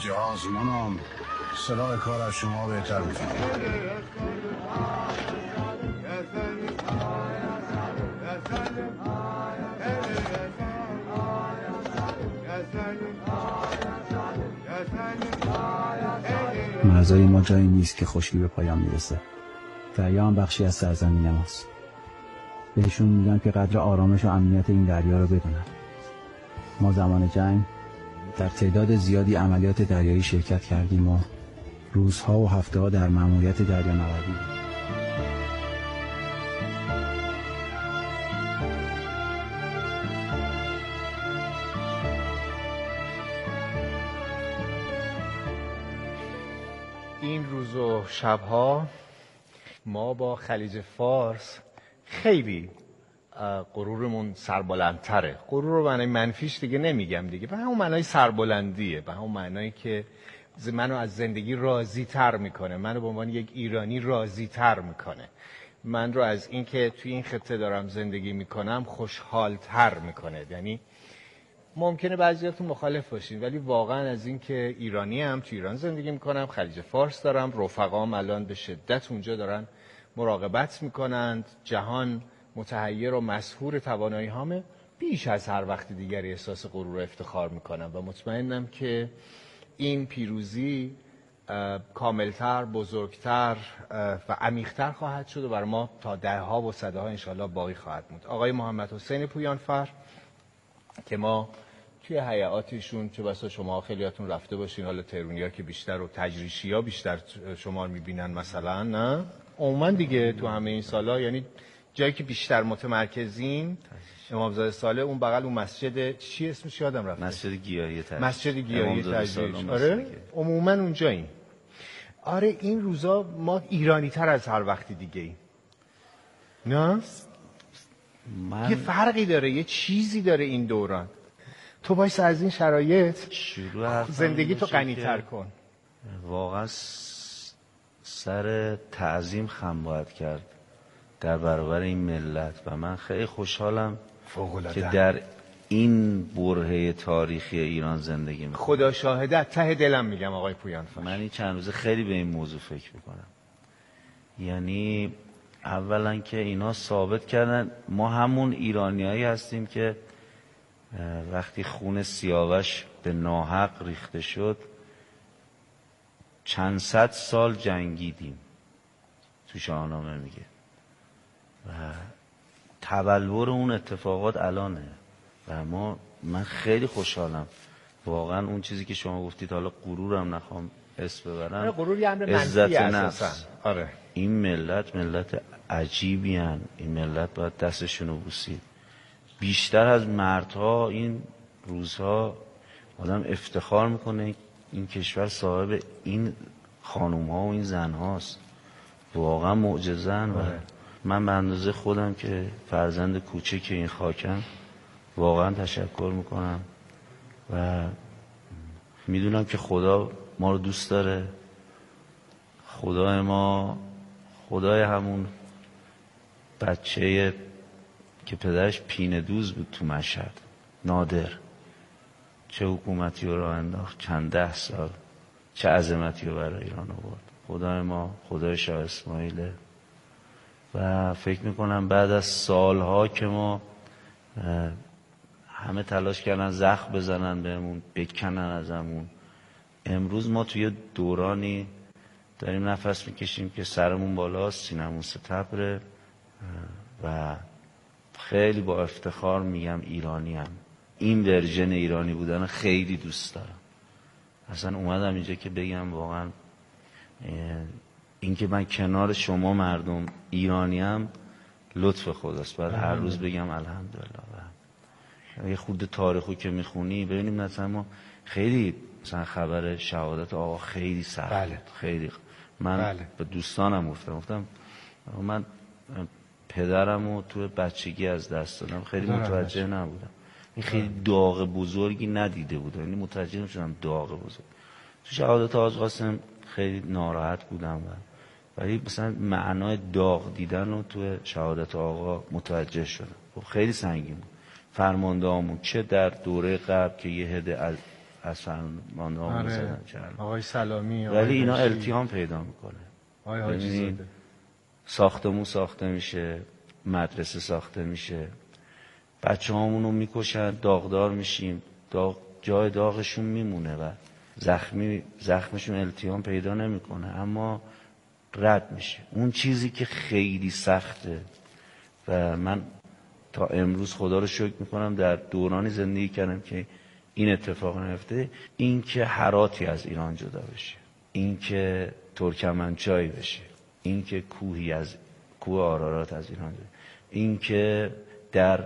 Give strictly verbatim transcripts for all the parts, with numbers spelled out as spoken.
جهازمانم صلاح کار از شما بهتر میفهمم. مرزای ما جایی نیست که خشکی به پایان میرسه. دریا هم بخشی از سرزمین ماست. بهشون میگم که قدر آرامش و امنیت این دریا رو بدونن. ما زمان جنگ در تعداد زیادی عملیات دریایی شرکت کردیم و روزها و هفته‌ها در مأموریت دریانوردی بودیم. این روز و شبها ما با خلیج فارس خیلی غرورمون سربلندتره. غرور رو معنی منفیش دیگه نمیگم دیگه، به همون معنای سربلندیه، به همون معنایی که منو از زندگی راضی تر میکنه، منو به عنوان یک ایرانی راضی تر میکنه، من رو از این که توی این خطه دارم زندگی میکنم خوشحال تر میکنه. یعنی ممکنه بعضیاتون مخالف باشین، ولی واقعا از این که ایرانی هم تو ایران زندگی میکنم، خلیج فارس دارم، رفقام الان به شدت اونجا دارن مراقبت میکنند، جهان متحیر و مسحور توانایی هامه، بیش از هر وقت دیگری احساس غرور و افتخار میکنم و مطمئنم که این پیروزی کاملتر، بزرگتر و عمیقتر خواهد شد و بر ما تا ده ها و صده ها انشاءالله باقی خواهد موند. آقای محمد حسین پویانفر که ما توی حیاتشون چه بسا شما خیلیاتون رفته باشین، حالا تهرونی‌ها که بیشتر و تجریشی‌ها بیشتر شما رو می‌بینن مثلا، نه عموما دیگه تو همه این سالا، یعنی جایی که بیشتر متمرکزین امامزاده صالح اون بغل اون مسجد چی اسمش یادم رفته، مسجد گیاهی تجریش، مسجد گیاهی تجریش. آره عموما اونجاییم. آره این روزا ما ایرانی تر از هر وقتی دیگه ایم، نه من... یه فرقی داره، یه چیزی داره این دوران. تو باید از این شرایط زندگی تو غنی‌تر کن. واقعا سر تعظیم خم باید کرد در برابر این ملت و من خیلی خوشحالم که در این برهه تاریخی ایران زندگی میکنم. خدا شاهده ته دلم میگم آقای پویانفر، من این چند روزه خیلی به این موضوع فکر میکنم. یعنی اولا که اینا ثابت کردن ما همون ایرانیایی هستیم که وقتی خون سیاوش به ناحق ریخته شد چند صد سال جنگیدیم، تو شاهنامه میگه، و تبلور اون اتفاقات الانه و ما من خیلی خوشحالم واقعا. اون چیزی که شما گفتید، حالا غرورم نخوام اسم ببرم، غرور یه امر عزت منفی نفس. اساسا. آره این ملت ملت عجیبی هن. این ملت باید دستشونو بوسید. بیشتر از مردها این روزها آدم افتخار میکنه این کشور صاحب این خانوم ها و این زن هاست. واقعا معجزه‌ان. و من به اندازه خودم که فرزند کوچک این خاکم واقعا تشکر میکنم و میدونم که خدا ما رو دوست داره. خدای ما خدای همون بچه که پدرش پینه دوز بود تو مشهد، نادر، چه حکومتی رو راه انداخت، چند ده سال چه عظمتی رو برای ایران آورد. خدای ما خدای شاه اسماعیله و فکر میکنم بعد از سالها که ما همه تلاش کردن زخم بزنن بهمون، بکنن ازمون، امروز ما توی دورانی داریم نفس میکشیم که سرمون بالاست، سینمون ستبره و خیلی با افتخار میگم ایرانی هم. این ورژن ایرانی بودن خیلی دوست دارم. اصلا اومدم اینجا که بگم واقعا این که من کنار شما مردم ایرانی هم لطف خداست. باید هر روز بگم الحمدلله. یه خود تاریخو که میخونی ببینیم مثلا ما خیلی مثلا خبر شهادت آقا خیلی سخت. بله. خیلی من بله. به دوستانم گفتم گفتم من پدرمو تو بچگی از دست دادم، خیلی متوجه نبودم. این خیلی داغ بزرگی ندیده بودم، یعنی متوجه نشدم داغ بزرگ. تو شهادت حاج قاسم خیلی ناراحت بودم ولی مثلا معنای داغ دیدن رو تو شهادت آقا متوجه شدم. خب خیلی سنگین بود. فرماندهامون چه در دوره قبل که یه عده از فرمانده ها آره. زدن کردن، آقای سلامی، آقای ولی اینا بشیر، التیام پیدا میکنه. آقای حاجی ببینید، زاده. ساختمون ساخته میشه، مدرسه ساخته میشه، بچه هامونو میکشن، داغدار میشیم، داغ جای داغشون میمونه و زخمی زخمشون التیام پیدا نمیکنه، اما رد میشه. اون چیزی که خیلی سخته و من تا امروز خدا رو شکر میکنم در دورانی زندگی کردم که این اتفاق نیفته، این که هراتی از ایران جدا بشه، این که ترکمنچای بشه، این که کوهی از کوه آرارات از ایران جدا، این که در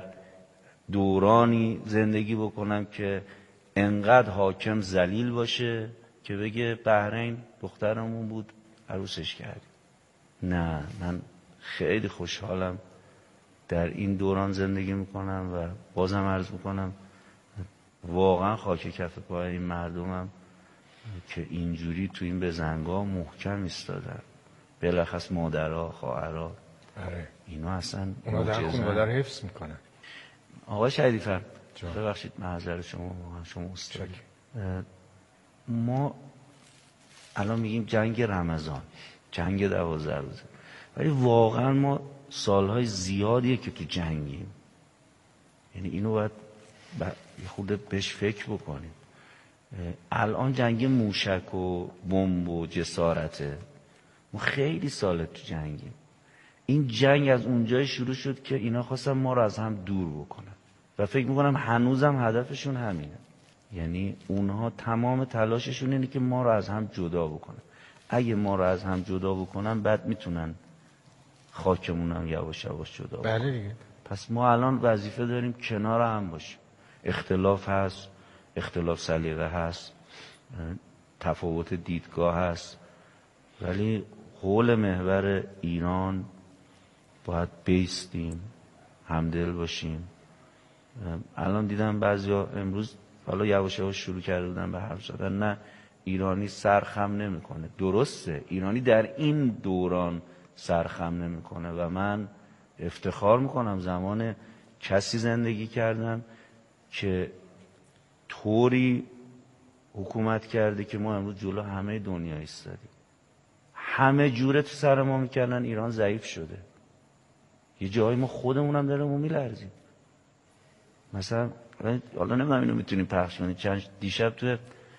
دورانی زندگی بکنم که انقدر حاکم ذلیل باشه که بگه بحرین دخترمون بود عروسش کردیم. نه، من خیلی خوشحالم در این دوران زندگی میکنم و بازم عرض میکنم واقعا خاک کف پای این مردمم که اینجوری تو این بزنگاه محکم ایستادن، بلخص مادرها، خواهرها، آره. اینا اصلا اونا در معجزه‌ان. خانواده رو حفظ میکنن. آقای شریفر جان. ببخشید معذرت شما، شما استاد، چک. ما الان میگیم جنگ رمضان، جنگ دوازده روزه، ولی واقعا ما سالهای زیادیه که تو جنگیم. یعنی اینو باید یه خورده بهش فکر بکنیم. الان جنگ موشک و بمب و جسارته، ما خیلی ساله تو جنگیم. این جنگ از اونجای شروع شد که اینا خواستن ما رو از هم دور بکنن و فکر میکنم هنوزم هدفشون همینه. یعنی اونها تمام تلاششون اینه که ما رو از هم جدا بکنن. اگه ما رو از هم جدا بکنن بعد میتونن خاکمون هم یواش یواش جدا بکنن. بله دیگه. پس ما الان وظیفه داریم کنار هم باشیم. اختلاف هست، اختلاف سلیقه هست، تفاوت دیدگاه هست، ولی حول محور ایران باید بیستیم، همدل باشیم. الان دیدم بعضیا امروز حالا یواش یواش شروع کرده بودن به حرف زدن، نه ایرانی سرخم نمیکنه. درسته، ایرانی در این دوران سرخم نمیکنه و من افتخار میکنم زمان کسی زندگی کردم که طوری حکومت کرده که ما امروز جلو همه دنیا ایستادیم. همه جوره تو سر ما میکردن ایران ضعیف شده، یه جایی ما خودمونم داریم و میلرزیم. مثلا حالا نمیدونم اینو میتونیم پخش کنیم، چند دیشب تو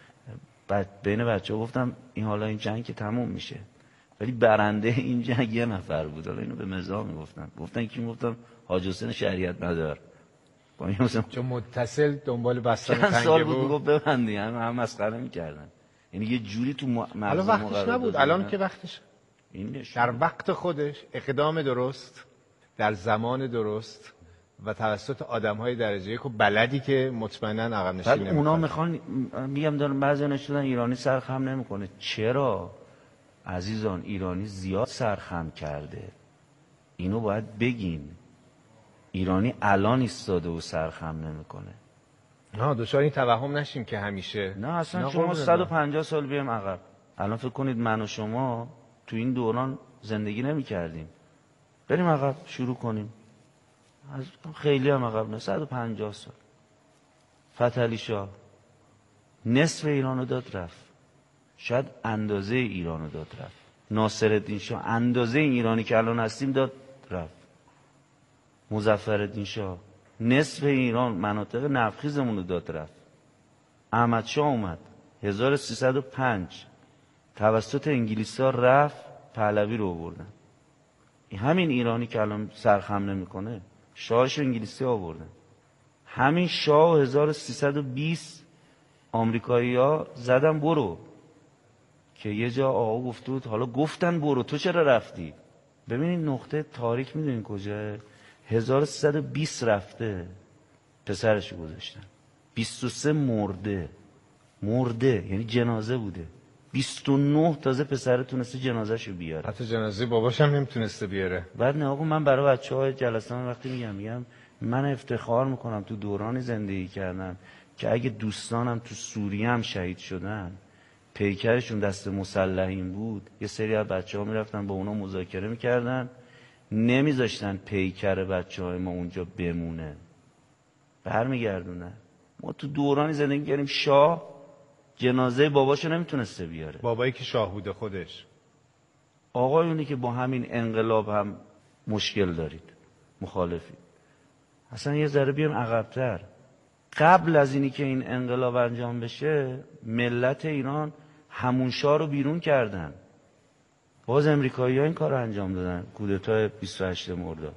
بین بچه ها گفتم این حالا این جنگ که تموم میشه، ولی برنده این جنگ یه نفر بود. حالا اینو به مزاح میگفتن، گفتن کی؟ گفتم حاج حسین شریعت مدار. با این مثلا چون متصل دنبال بستن چند تنگه سال بود بود. میگفت ببندی، هم هم مسخره میکردن. یعنی یه جوری تو مغز ما حالا وقتش قرار نبود، دادن. الان که وقتش. این نشون در وقت خودش اقدام درست در زمان درست و توسط آدم‌های درجه یک و بلدی که مطمئناً عقب نشینی بعد نمی‌کنن. اونا میخوان، میگم دارن بعضی نشدن ایرانی سرخم نمیکنه. چرا عزیزان؟ ایرانی زیاد سرخم کرده، اینو باید بگین. ایرانی الان ایستاده و سرخم نمیکنه. نه دچار این توهم نشیم که همیشه. نه اصلا نه شما قربونت صد و برم. پنجاه سال بیایم عقب. الان فکر کنید من و شما تو این دوران زندگی نمی کردیم، بریم عقب شروع کنیم، از خیلی هم عقب نه، صد و پنجاه سال. فتحعلی شاه نصف ایرانو داد رفت، شاید اندازه ایرانو داد رفت. ناصرالدین شاه اندازه این ایرانی که الان هستیم داد رفت. مظفرالدین شاه نصف ایران مناطق نفتخیزمون رو داد رفت. احمد شاه اومد هزار و سیصد و پنج توسط انگلیس‌ها رفت، پهلوی رو آوردن. همین ایرانی که الان سرخم نمیکنه شاهش انگلیسی آوردن. همین شاه هزار و سیصد و بیست آمریکایی‌ها زدن برو، که یه جا آقا گفت بود حالا گفتن برو تو چرا رفتی؟ ببینید نقطه تاریک میدونین کجاه؟ هزار و سیصد و بیست رفته، پسرشو گذاشتن. بیست و سه مرده، مرده یعنی جنازه بوده. بیست و نه تازه پسر تونسته جنازهشو بیاره. حتی جنازه باباش هم نمیتونسته بیاره. بعد نه آقا، من برای بچه‌های جلسه من وقتی میگم میگم من افتخار میکنم تو دورانی زندگی کردم که اگه دوستانم تو سوریه هم شهید شدن، پیکرشون دست مسلحین بود، یه سری از بچه‌ها میرفتن با اونا مذاکره میکردن، نمیذاشتن پیکر بچه‌های ما اونجا بمونه، برمیگردونن. ما تو دورانی زندگی کردیم شاه جنازه باباشو نمیتونسته بیاره. بابایی که شاهود خودش. آقایونی که با همین انقلاب هم مشکل دارید، مخالفید، اصلا یه ذره بیان عقب‌تر. قبل از اینی که این انقلاب انجام بشه ملت ایران همون شاه رو بیرون کردن. باز امریکایی‌ها این کار رو انجام دادن. کودتای بیست و هشتم مرداد.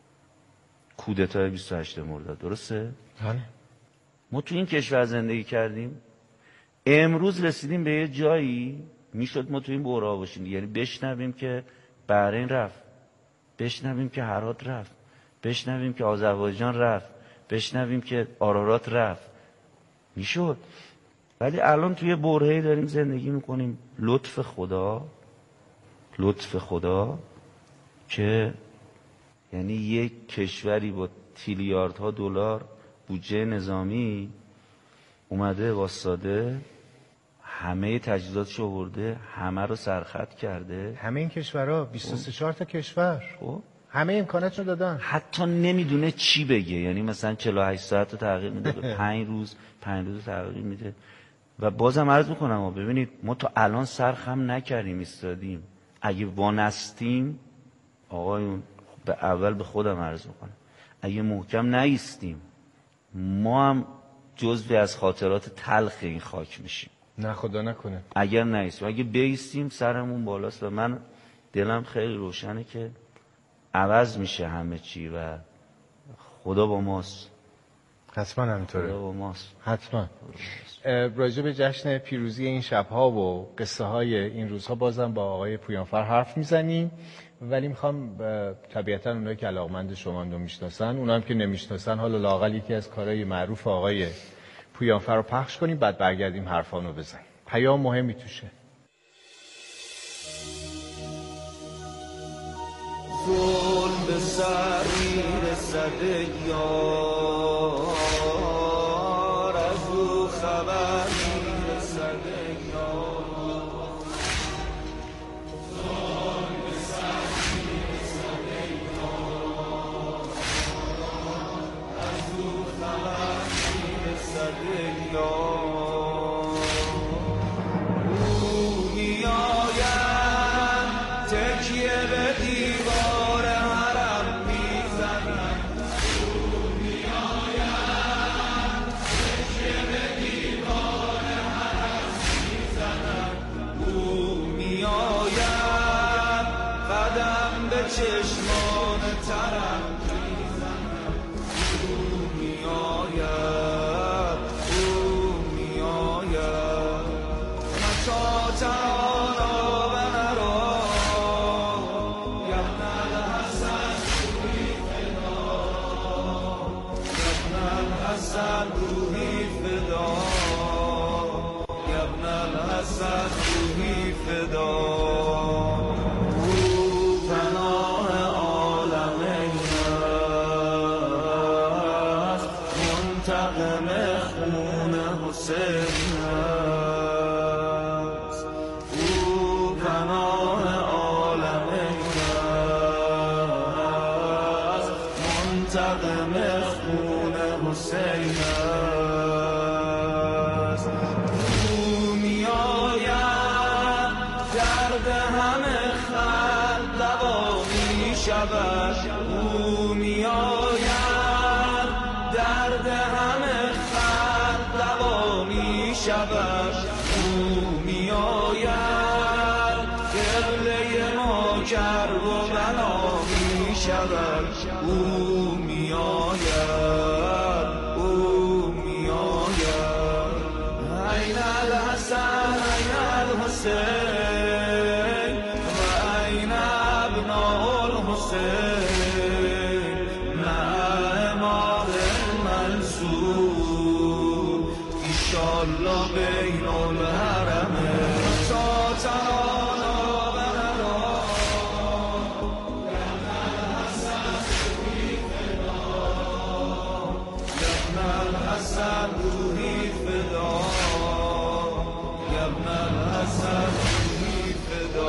کودتای بیست و هشتم مرداد، درسته؟ بله. ما تو این کشور زندگی کردیم، امروز رسیدیم به یه جایی میشد ما تو این بحران باشیم، یعنی بشنویم که بحرین رفت، بشنویم که هرات رفت، بشنویم که آذربایجان رفت، بشنویم که آرارات رفت، میشد. ولی الان توی برهه‌ای داریم زندگی میکنیم، لطف خدا، لطف خدا که یعنی یک کشوری با تریلیاردها دلار بودجه نظامی اومده واسطاده، همه تجهیزاتش آورده، همه رو سرخط کرده. همه این کشورها بیست و سه چهار تا کشور خب همه امکانات رو دادن. حتی نمیدونه چی بگه، یعنی مثلا چهل و هشت ساعت رو تغییر میده به پنج روز، پنج روز تغییر میده. و بازم عرض میکنم ما ببینید ما تا الان سرخم نکردیم، ایستادیم. اگه وانستیم آقایون، به اول به خودم عرض میکنم، اگه محکم نایستیم ما هم جزوی از خاطرات تلخ این خاک میشیم. نه خدا نکنه. اگر نایستیم، اگه بیستیم سرمون بالاست. و من دلم خیلی روشنه که عوض میشه همه چی و خدا با ماست. حتما همینطوره. خدا با ماست. حتما. راجع به جشن پیروزی این شبها و قصه های این روزها بازم با آقای پویانفر حرف میزنیم، ولی میخوام طبیعتا اونایی که علاقمند شما رو میشناسن، اونایی که نمیشناسن، حالا لااقل یکی از کارهای معروف آقای پویانفر رو پخش کنیم، بعد برگردیم حرفانو بزنیم. پیام مهمی توشه. ظلم به سر میرسده یار، از او خبر میرسده یار. ظلم به سر میرسده یار، از او خبر میرسده یار. او میآید تکیه به دیوار حرم میزند، او میآید تکیه به دیوار حرم میزند، او میآید قدم به چشمان ترم میزند، او میآید، او میآید. متا ترانا و نرا یبن الحسن روحی فدا، یبن الحسن روحی فدا، یبن الحسن روحی فدا. او پناه عالم است، منتقم خون حسین است. او پناه عالم است، منتقم خون حسین است. او میآید درد همه خلق دوا میشود، او میآید درد همه خلق دوا میشود، او میآید قبله ما کرب و بنا میشود، او میآید، او میآید. عین الحسن عین الحسین و عین ابناء الحسین مع امام المنصور ایشالله بین الحرمین. تا ترانا و نرا یبن الحسن روحی فدا، یبن الحسن روحی فدا، یبن الحسن روحی فدا.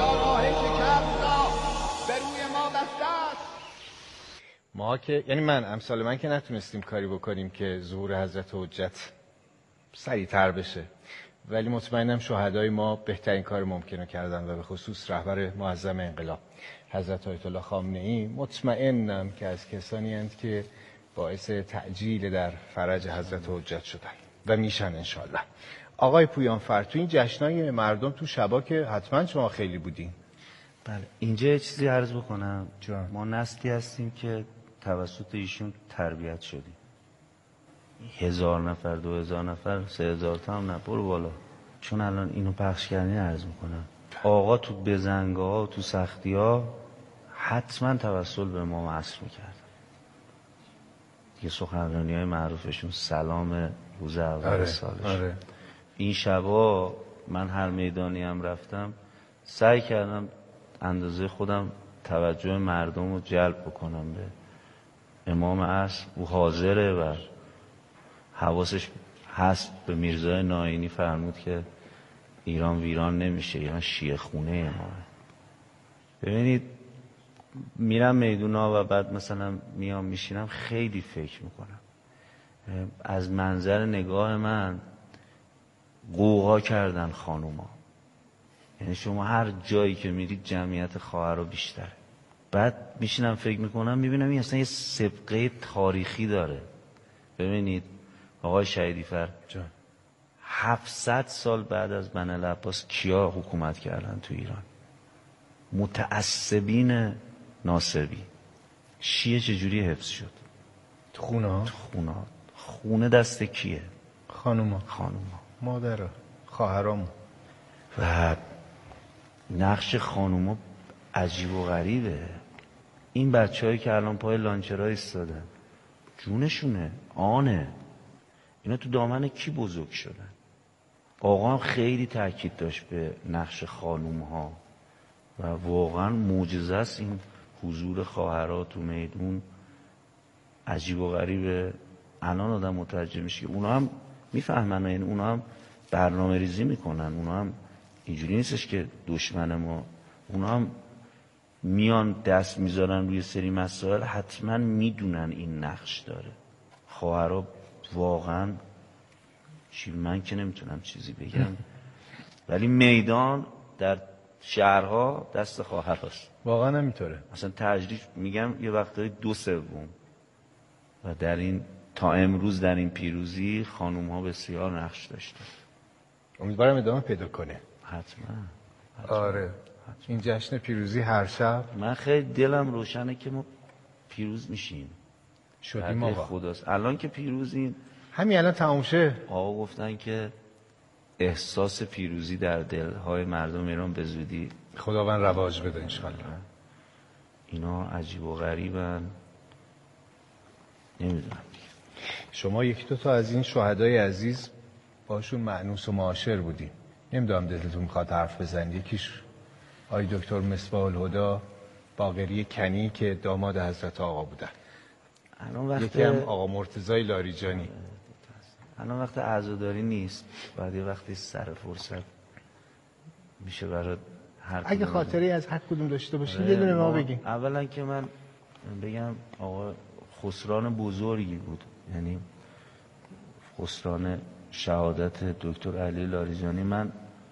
به روی ما بسته است. ما که یعنی من امثال من که نتونستیم کاری بکنیم که ظهور حضرت حجت سریع‌تر بشه، ولی مطمئنم شهدای ما بهترین کار ممکن رو کردن و به خصوص رهبر معظم انقلاب حضرت آیت الله خامنه‌ای مطمئنم که از کسانی هستند که باعث تعجیل در فرج حضرت حجت شدن و میشن انشالله. آقای پویانفر، تو این جشنای مردم تو شبا که حتما شما خیلی بودین. بله، اینجا یه چیزی عرض بکنم. جان. ما نسلی هستیم که توسط ایشون تربیت شدیم. هزار نفر، دو هزار نفر، سه هزار تا هم نه، برو بالا. چون الان اینو پخش کردین عرض میکنم. آقا تو بزنگاه ها و تو سختی ها حتما توسل به ما وصل میکرد. یه سخنرانی های معروفشون سلام روز اول آره، سالش. آره. این شبا من هر میدانی هم رفتم سعی کردم اندازه خودم توجه مردم رو جلب بکنم به امام عصر. او حاضره و حواسش هست. به میرزای ناینی فرمود که ایران ویران نمیشه، ایران شیعه خونه امامه. ببینید میرم میدونا و بعد مثلا میام میشینم خیلی فکر میکنم. از منظر نگاه من قوقا کردن خانوما. یعنی شما هر جایی که میرید جمعیت خواهرها بیشتره. بعد میشینم فکر میکنم میبینم این اصلا یه سابقه تاریخی داره. ببینید آقای شهیدیفر، هفتصد سال بعد از بنی العباس کیا حکومت کردن تو ایران؟ متعصبین ناصبی. شیعه چجوری حفظ شد؟ تو خونه ها؟ تو خونه ها. خونه دست کیه؟ خانوما. خانوما. مادرها، خواهرامون. و نقش خانوما عجیب و غریبه. این بچه‌هایی که الان پای لانچرها ایستادن جونشونه، آنه. اینا تو دامن کی بزرگ شدن؟ آقا هم خیلی تاکید داشت به نقش خانوم‌ها و واقعا معجزه است این حضور خواهرها تو میدون. عجیب و غریبه. الان آدم متوجه میشه که اونا هم میفهمن، یعنی اونا هم برنامه ریزی میکنن. اونا هم اینجوری نیستش که دشمن ما، اونا هم میان دست میذارن روی سری مسائل، حتما میدونن این نقش داره. خواهرها واقعا چی، من که نمیتونم چیزی بگم ولی میدان در شهرها دست خواهر هست. واقعا همینطوره. مثلا تجریش میگم یه وقتایی دو سوم و در این تا امروز در این پیروزی خانوم ها بسیار نقش داشته. امیدوارم ادامه پیدا کنه. حتما, حتما. آره حتما. این جشن پیروزی هر شب من خیلی دلم روشنه که ما پیروز میشیم. شدیم آقا. خداست. الان که پیروزیم، همین الان تموم شه. آقا گفتن که احساس پیروزی در دلهای مردم ایران به زودی خداوند رواج بده انشالله. اینا عجیب و غریبن. نمیدونم. شما یکی دو تا از این شهدای عزیز باشون مأنوس و معاشر بودیم. نمیدونم دلتون میخواد حرف بزنید. یکیش آقای دکتر مصباح الهدی باقری کنی که داماد حضرت آقا بودن. الان وقت یکی هم آقا مرتضی لاریجانی. الان وقت عزاداری نیست. بعد یه وقتی سر فرصت میشه برای هر اگه خاطری از هر کدوم داشته باشید یه دونه ما بگیم. اولا که من بگم آقا خسران بزرگی بود. یعنی خسران شهادت دکتر علی لاریجانی. من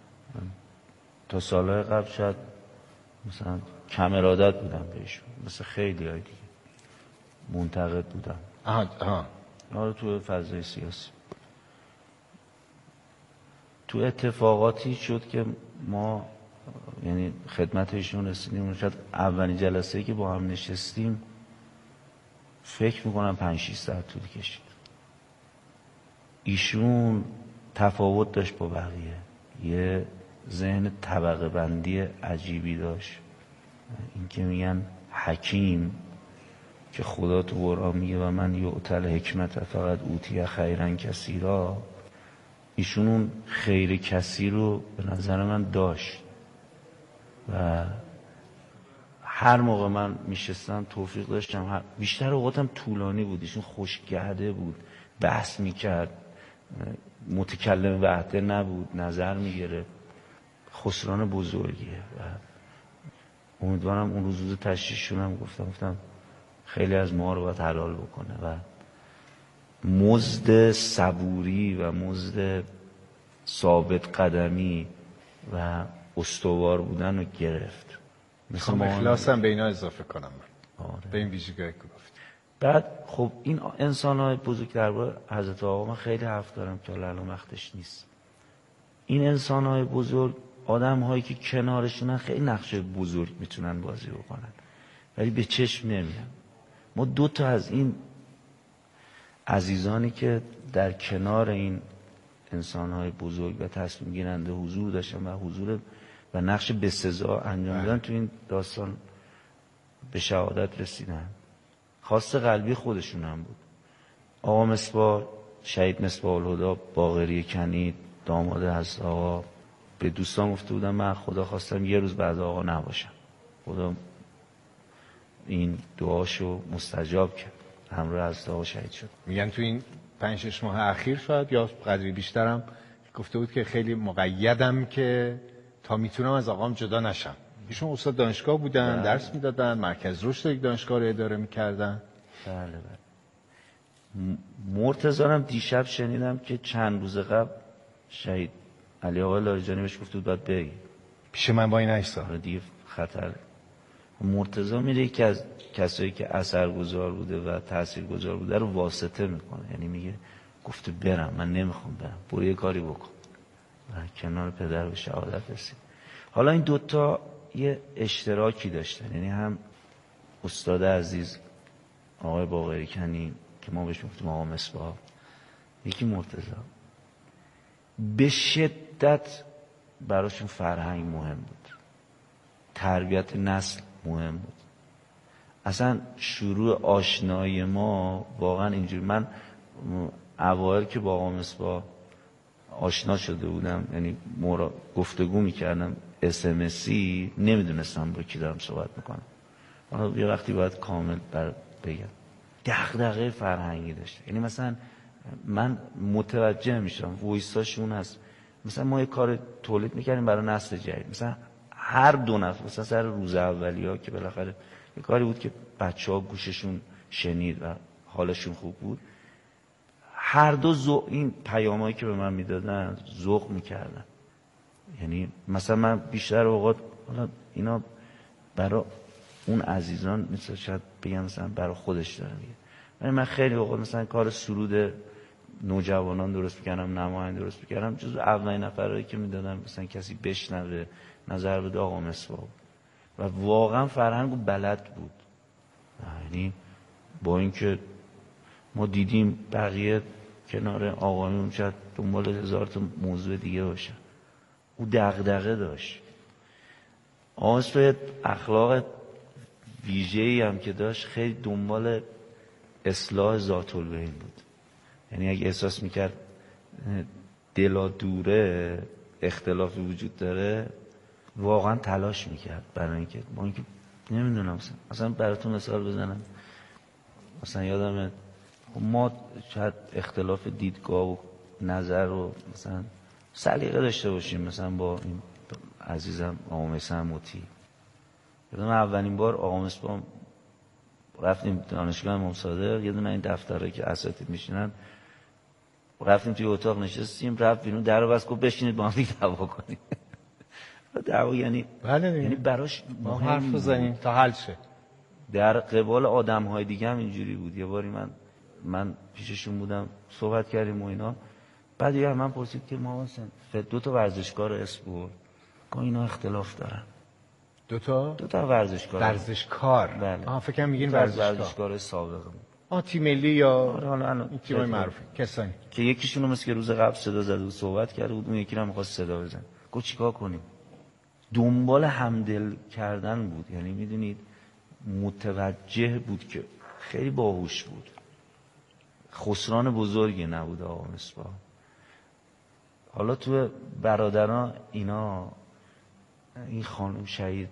تا سالهای قبل شاید مثلا کم ارادت بودم بهشون، مثل خیلی های دیگه منتقد بودم. آها آها. آره تو فضای سیاسی. تو اتفاقاتی شد که ما یعنی خدمت ایشون رسیدیم. شاید اولین جلسه‌ای که با هم نشستیم فکر میکنم پنج شیش ساعت طول کشید. ایشون تفاوت داشت با بقیه. یه ذهن طبقه بندی عجیبی داشت. این که میگن حکیم که خدا تو قرآن میگه و من یؤتل حکمت فقط اوتی خیرن کثیرا. ایشون اون خیر کثیر رو به نظر من داشت و هر موقع من میشستم توفیق داشتم. بیشتر اوقاتم طولانی بود. ایشون خوشگهده بود، بحث میکرد، متکلم وحده نبود، نظر میگرفت. خسران بزرگیه و امیدوارم اون روز روز تشریحشونم گفتم گفتم خیلی از ما رو باید حلال بکنه و مزد صبوری و مزد ثابت قدمی و استوار بودن رو گرفت. مثل ما اخلاصم به اینا اضافه کنم من. آره. به این ویژگی که گفت. بعد خب این انسان‌های بزرگ درباره حضرت آقا من خیلی حرف دارم که الان وقتش نیست. این انسان‌های بزرگ آدم‌هایی که کنارشونن خیلی نقش بزرگ میتونن بازی بکنن ولی به چشم نمیاد. ما دو تا از این عزیزانی که در کنار این انسان‌های بزرگ و تصمیم گیرنده حضور داشتن و حضور و نقش بسزا انجام دادن تو این داستان به شهادت رسیدن. خواست قلبی خودشون هم بود. آقا مصباح، شهید مصباح الهدی باقری کنی، داماد حضرت آقا، به دوستان گفته بودم من خدا خواستم یه روز بعد آقا نباشم. خدا این دعاشو مستجاب کرد، همراه حضرت آقا شهید شد. میگن تو این پنج شش ماه اخیر شاید یا قدری بیشترم گفته بود که خیلی مقیدم که تا میتونم از آقام جدا نشم. ایشون استاد دانشگاه بودن، بله. درس میدادن، مرکز رشد یک دانشگاه رو اداره میکردن. بله بله. مرتضی هم دیشب شنیدم که چند روز قبل شهید علی آقا لاریجانی بهش گفته بود باید بگی. پیش من با این ایسا. آره دیگه خطر. مرتضی میره که از کسایی که اثرگذار بوده و تاثیرگذار بوده رو واسطه میکنه. یعنی میگه گفته برم، من نمیخوام برم، برو یه کاری بکن. و کنار پدر به شهادت رسید. حالا این دوتا یه اشتراکی داشتن، یعنی هم استاد عزیز آقای باقری کنی که ما بهش گفتیم آقا مصباح، یکی مرتضی، به شدت براشون فرهنگ مهم بود، تربیت نسل مهم بود. اصلا شروع آشنایی ما واقعا اینجوری، من اوایل که با آقا مصباح آشنا شده بودم، یعنی مورا گفتگو میکردم اس ام اسی، نمیدونستم با کی دارم صحبت میکنم. حالا یه وقتی باید کامل بر بگم. دغدغه فرهنگی داشته. یعنی مثلا من متوجه میشم وایساشون هست، مثلا ما یه کار تولید میکردیم برای نسل جدید، مثلا هر دو نفر مثلا سر روز اولی‌ها که بالاخره یه کاری بود که بچه‌ها گوششون شنید و حالشون خوب بود، هر دو ذوق این پیامایی که به من میدادن ذوق میکردن. یعنی مثلا من بیشتر اوقات حالا اینا برای اون عزیزان مثلا شاید بگم مثلا برای خودش داره میگه، ولی من خیلی اوقات مثلا کار سرود نوجوانان درست میکردم، نماهنگ درست میکردم، جزو اولین نفرایی که میدادم مثلا کسی بشنوه نظر بده آقا مصباح، و واقعا فرهنگو بلد بود. یعنی با اینکه ما دیدیم بقیه کنار آقایون شاید دنبال هزار تا موضوع دیگه باشه، او دغدغه داشت. آقا مصباح اخلاق ویژه‌ای هم که داشت، خیلی دنبال اصلاح ذات البین بود. یعنی اگه احساس میکرد دلا دوره، اختلافی وجود داره، واقعا تلاش میکرد برای اینکه ما اینکه نمیدونم مثلا مثلا براتون مثال بزنم، مثلا یادمه ما شاید اختلاف دیدگاه و نظر رو مثلا سلیقه داشته باشیم، مثلا با این عزیزم آقا مصباح موتی، یادم اولین بار آقا مصباح رفتیم دانشگاه امام صادق، یه دونه این دفتره که اساتید میشینن، رفتیم توی اتاق نشستیم، رفت بیرون در رو بست گفت بشینید با هم دیگه دعوا کنیم. دعوا یعنی بله یعنی براش ما حرف بزنیم تا حل شه. در قبال آدم‌های دیگه هم اینجوری بود. یه باری من من پیششون بودم صحبت کردیم و اینا، بعد یه من پرسید که ما مثلا دو تا ورزشکار اسم برد که اینا اختلاف دارن. دو تا دو تا ورزشکار ورزشکار بله. آها فکر کنم میگین ورزشکار ورزشکار سابق آ تیم ملی یا آره حالا این تیمای معروف کسانی که یکیشون مثل که روز قبل صدا زده و صحبت کرده بود، اون یکی رو می‌خواست صدا بزنه. گفت چیکار کنیم؟ دنبال همدل کردن بود. یعنی میدونید متوجه بود که خیلی باهوش بود، خسران بزرگی نبود آقا مصباح. حالا تو برادران اینا این خانم شهید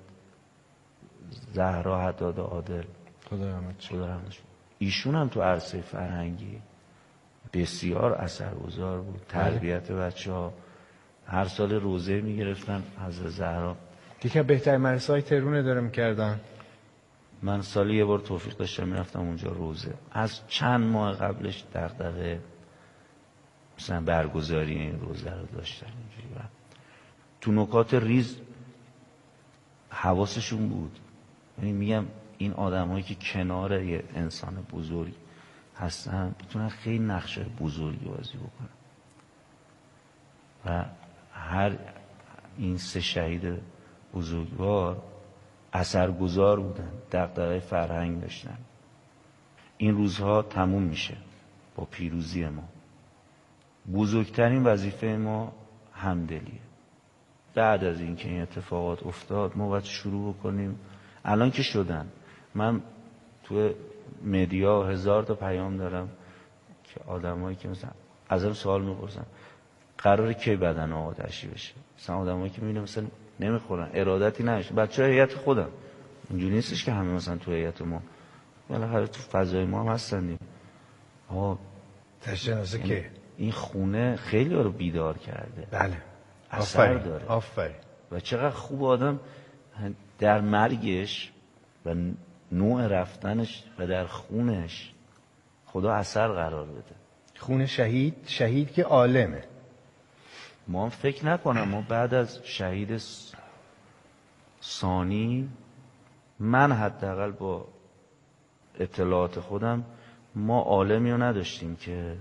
زهرا حداد عادل خدا رحمتش، ایشون هم تو عرصه فرهنگی بسیار اثرگذار بود. تربیت بچه‌ها، هر سال روزه میگرفتن حضرت زهرا، یکی از بهترین مدرسه‌های تهران اداره می‌کردن. من سالی یه بار توفیق داشتم میرفتم اونجا روزه. از چند ماه قبلش دغدغه مثلا برگزاری این روزه رو داشتن اینجوری و تو نکات ریز حواسشون بود. یعنی میگم این آدمایی که کنار یه انسان بزرگ هستن میتونن خیلی نقشه بزرگی بازی بکنن و هر این سه شهید بزرگوار اثرگذار بودن، دغدغه فرهنگ داشتن. این روزها تموم میشه با پیروزی ما. بزرگترین وظیفه ما همدلیه. بعد از اینکه این اتفاقات افتاد ما باید شروع بکنیم. الان که شدن، من تو مدیا هزار تا پیام دارم که آدمایی که مثلا ازم سوال میپرسن قراره کی بدن آتشی بشه. مثلا آدمایی که میبینم مثلا نمیخورن، ارادتی نشه. بچه‌های هیئت خودم اینجوری نیستش که همه مثلا تو هیئت ما، بالاخره تو فضای ما هم هستن. آقا تشناسه که این خونه خیلی رو بیدار کرده. بله، اثر آفرین داره. آفرین. و چقدر خوب آدم در مرگش و نوع رفتنش و در خونش خدا اثر قرار بده. خون شهید، شهید که عالمه. ما هم فکر نکنم ما بعد از شهید ثانی، من حداقل با اطلاعات خودم، ما عالمی رو نداشتیم که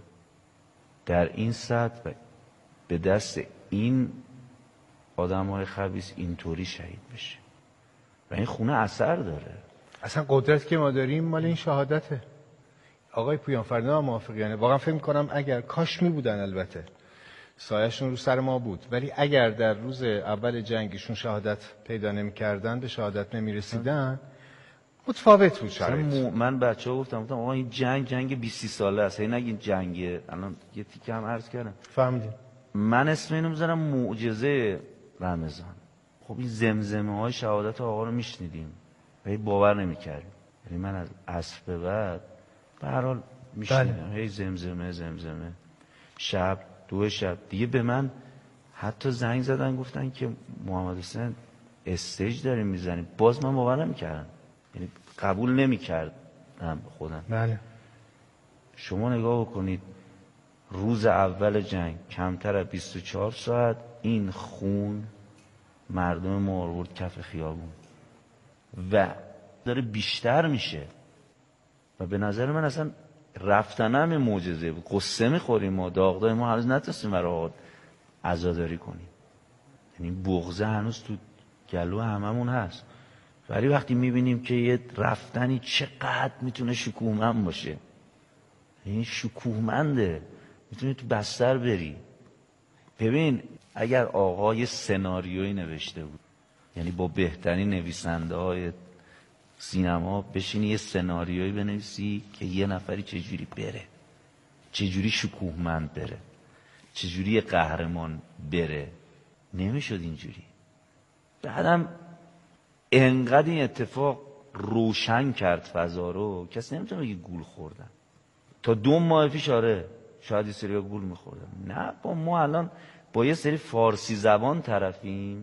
در این سطح به دست این آدم‌های خبیث اینطوری شهید بشه. و این خونه اثر داره. اصلا قدرت که ما داریم مال این شهادته. آقای پویان فردا موافقیانه. واقعا فکر می‌کنم اگر کاش می بودن، البته سایه‌شون رو سر ما بود، ولی اگر در روز اول جنگشون شهادت پیدا نمی‌کردن، به شهادت نمی‌رسیدن، متفاوت بود شرایط. من بچه‌ها گفتم گفتم آقا این جنگ جنگ بیست ساله است. این نگین جنگه. الان یه تیکه هم عرض کردم. فهمیدین؟ من اسم اینو می‌ذارم معجزه رمضان. خب این زمزمه‌های شهادت آقا رو میشنیدیم ولی باور نمی‌کردیم. یعنی من از عصر به بعد به هر حال میشنیدم هی زمزمه زمزمه شب دو شب دیگه. به من حتی زنگ زدن گفتن که محمد حسین استیج داریم میزنیم. باز من باور نمی‌کردم، یعنی قبول نمی‌کردم خودم. بله. شما نگاه بکنید روز اول جنگ کمتر از بیست و چهار ساعت این خون مردم ما آورد کف خیابون و داره بیشتر میشه. و به نظر من اصلا رفتنم معجزه بود. قصه میخوریم ما، داغدای ما هنوز نتونستیم برای عزاداری کنیم. یعنی بغضه هنوز تو گلو هممون هست. ولی وقتی میبینیم که یه رفتنی چقدر میتونه شکوهمند باشه، یعنی شکوهمنده، میتونی تو بستر بری. ببین اگر آقا یه سناریویی نوشته بود، یعنی با بهترین نویسنده های سینما بشینی یه سناریویی بنویسی که یه نفری چجوری بره، چجوری شکوهمند بره، چجوری یه قهرمان بره، نمیشد اینجوری. بعدم انقدر این اتفاق روشن کرد فضا رو، کسی نمیتونه بگه گول خوردن. تا دو ماه پیش آره شاید یه سری گول میخوردن. نه، با ما الان با یه سری فارسی زبان طرفیم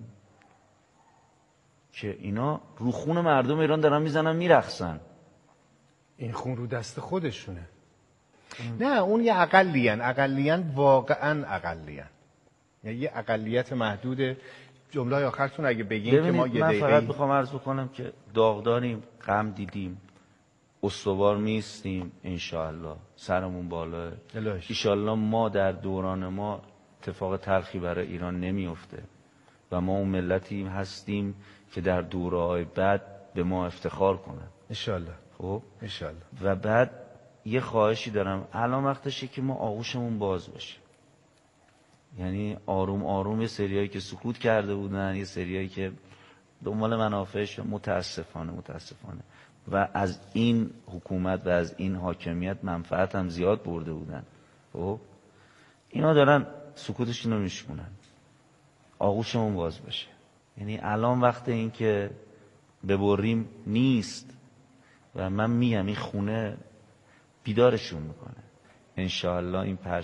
که اینا رو خون مردم ایران دارن میزنن میرقصن. این خون رو دست خودشونه. ام. نه اون یه اقلیان اقلیان واقعا اقلیان، یعنی یه اقلیت محدود. جمله آخرتون اگه بگین که ما یه من دقیقه فقط میخوام عرض بکنم که داغداریم، غم دیدیم، استوار میستیم، انشاءالله سرمون بالاه، انشاءالله ما در دوران ما اتفاق تلخی برای ایران نمیفته و ما اون ملتی هستیم که در دوره‌های بعد به ما افتخار کنن انشاءالله. خب انشاءالله. و بعد یه خواهشی دارم، الان وقتشه که ما آغوشمون باز باشه. یعنی آروم آروم یه سریایی که سکوت کرده بودن، یه سریایی که دنبال منافعش، متاسفانه متاسفانه و از این حکومت و از این حاکمیت منفعت هم زیاد برده بودن، خب اینا دارن سکوتشون رو میشکنن. آغوشمون باز باشه. یعنی الان وقت این که ببریم نیست و من میگم این خونه بیدارشون میکنه. انشاءالله این پرچم